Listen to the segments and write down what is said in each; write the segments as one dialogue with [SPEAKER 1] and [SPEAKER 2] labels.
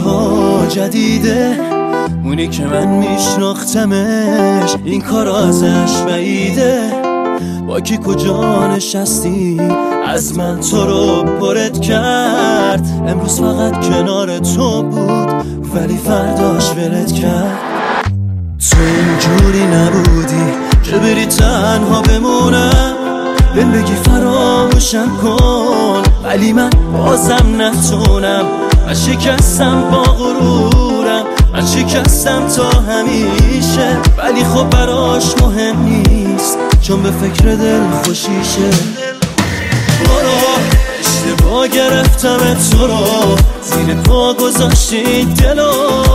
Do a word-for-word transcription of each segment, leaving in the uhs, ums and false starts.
[SPEAKER 1] ها جدیده، اونی که من میشناختمش این کار ازش بعیده. با کی کجا نشستی از من تو رو پرت کرد، امروز فقط کنار تو بود ولی فرداش ولت کرد. تو اینجوری نبودی که بری تنها بمونم، بهم بگی فراموشم کن ولی من بازم نتونم. من شکستم با غرورم، من شکستم تا همیشه، ولی خب براش مهم نیست چون به فکر دل خوشیشه. برو اشتباه گرفتم تو رو، زیر پا گذاشتی دلو،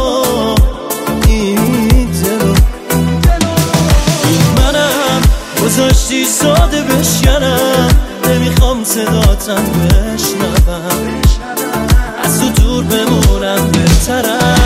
[SPEAKER 1] این دلو این منم گذاشتی ساده بشکنم. نمیخوام صداتم بشنوم، از تو دور بمونم بهترم.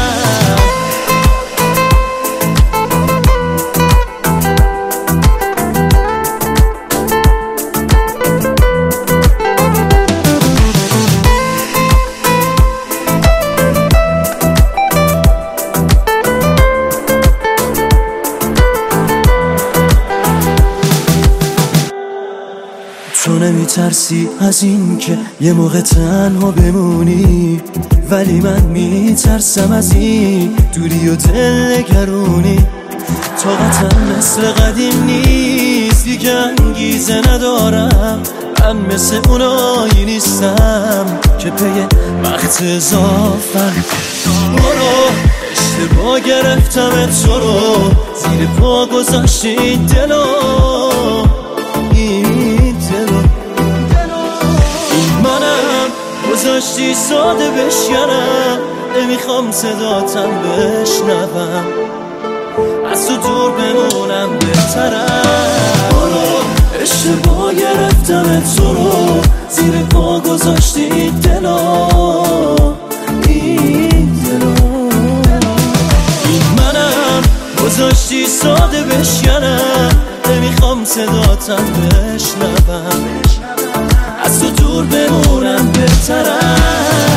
[SPEAKER 1] تو نمیترسی از این که یه موقع تنها بمونی، ولی من میترسم از این دوری و دل نگرونی. طاقتم مثل قدیم نیست، دیگه انگیزه ندارم. من مثل اونایی نیستم که پی وقت اضافم. برو اشتباه گرفتم تو رو، زیر پا گذاشتی دلو، گذاشتی ساده بشکنم. نمیخوام صداتم بشنوم، از تو دور بمونم بهترم. برو اشتباه گرفتم تو رو، زیر پا گذاشتی دلو، این دلو این منم گذاشتی ساده بشکنم. نمیخوام صداتم بشنوم، از تو دور بمونم بهترم.